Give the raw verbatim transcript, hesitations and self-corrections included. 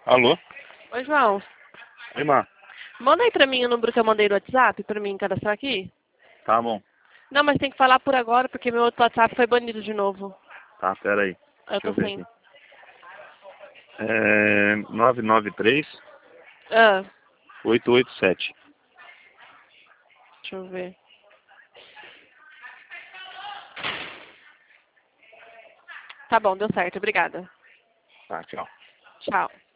Alô? Oi, João. Oi, Má. Manda aí pra mim o número que eu mandei no WhatsApp pra mim cadastrar aqui. Tá bom. Não, mas tem que falar por agora, porque meu outro WhatsApp foi banido de novo. Tá, pera aí. Eu Deixa tô eu ver sem. aqui. É nove nove três, Ah, oito oito sete. deixa eu ver. Tá bom, deu certo. Obrigada. Tá, tchau. Tchau.